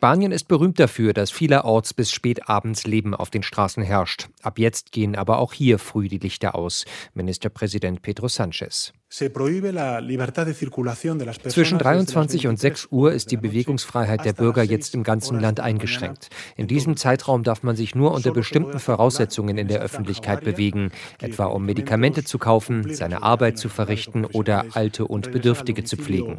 Spanien ist berühmt dafür, dass vielerorts bis spät abends Leben auf den Straßen herrscht. Ab jetzt gehen aber auch hier früh die Lichter aus. Ministerpräsident Pedro Sánchez. Zwischen 23 und 6 Uhr ist die Bewegungsfreiheit der Bürger jetzt im ganzen Land eingeschränkt. In diesem Zeitraum darf man sich nur unter bestimmten Voraussetzungen in der Öffentlichkeit bewegen, etwa um Medikamente zu kaufen, seine Arbeit zu verrichten oder Alte und Bedürftige zu pflegen.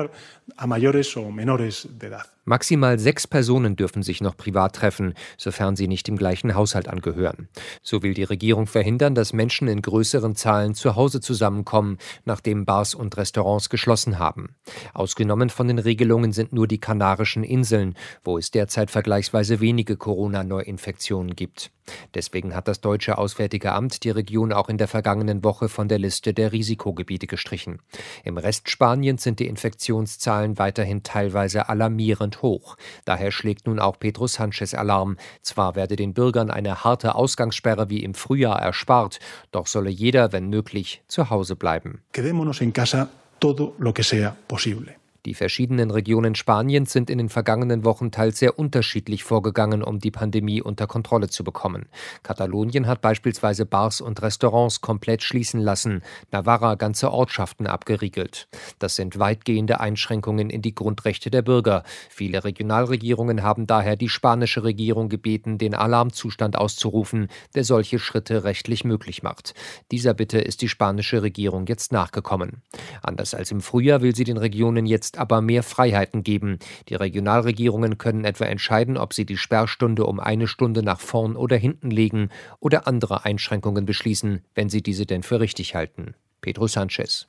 Maximal 6 Personen dürfen sich noch privat treffen, sofern sie nicht dem gleichen Haushalt angehören. So will die Regierung verhindern, dass Menschen in größeren Zahlen zu Hause zusammenkommen, nachdem Bars und Restaurants geschlossen haben. Ausgenommen von den Regelungen sind nur die Kanarischen Inseln, wo es derzeit vergleichsweise wenige Corona-Neuinfektionen gibt. Deswegen hat das deutsche Auswärtige Amt die Region auch in der vergangenen Woche von der Liste der Risikogebiete gestrichen. Im Rest Spaniens sind die Infektionszahlen weiterhin teilweise alarmierend hoch. Daher schlägt nun auch Pedro Sánchez Alarm. Zwar werde den Bürgern eine harte Ausgangssperre wie im Frühjahr erspart, doch solle jeder, wenn möglich, zu Hause bleiben. Quedémonos en casa todo lo que sea posible. Die verschiedenen Regionen Spaniens sind in den vergangenen Wochen teils sehr unterschiedlich vorgegangen, um die Pandemie unter Kontrolle zu bekommen. Katalonien hat beispielsweise Bars und Restaurants komplett schließen lassen, Navarra ganze Ortschaften abgeriegelt. Das sind weitgehende Einschränkungen in die Grundrechte der Bürger. Viele Regionalregierungen haben daher die spanische Regierung gebeten, den Alarmzustand auszurufen, der solche Schritte rechtlich möglich macht. Dieser Bitte ist die spanische Regierung jetzt nachgekommen. Anders als im Frühjahr will sie den Regionen jetzt aber mehr Freiheiten geben. Die Regionalregierungen können etwa entscheiden, ob sie die Sperrstunde um 1 Stunde nach vorn oder hinten legen oder andere Einschränkungen beschließen, wenn sie diese denn für richtig halten. Pedro Sánchez.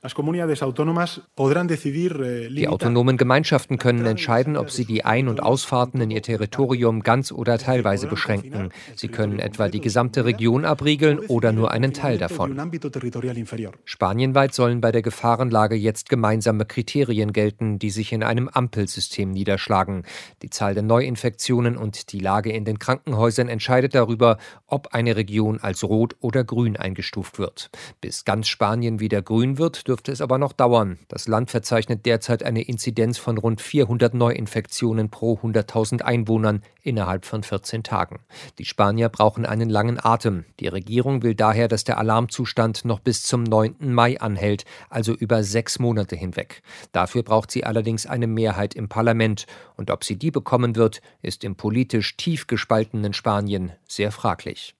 Die autonomen Gemeinschaften können entscheiden, ob sie die Ein- und Ausfahrten in ihr Territorium ganz oder teilweise beschränken. Sie können etwa die gesamte Region abriegeln oder nur einen Teil davon. Spanienweit sollen bei der Gefahrenlage jetzt gemeinsame Kriterien gelten, die sich in einem Ampelsystem niederschlagen. Die Zahl der Neuinfektionen und die Lage in den Krankenhäusern entscheidet darüber, ob eine Region als rot oder grün eingestuft wird. Bis ganz Spanien wieder grün wird, dürfte es aber noch dauern. Das Land verzeichnet derzeit eine Inzidenz von rund 400 Neuinfektionen pro 100.000 Einwohnern innerhalb von 14 Tagen. Die Spanier brauchen einen langen Atem. Die Regierung will daher, dass der Alarmzustand noch bis zum 9. Mai anhält, also über 6 Monate hinweg. Dafür braucht sie allerdings eine Mehrheit im Parlament. Und ob sie die bekommen wird, ist im politisch tief gespaltenen Spanien sehr fraglich.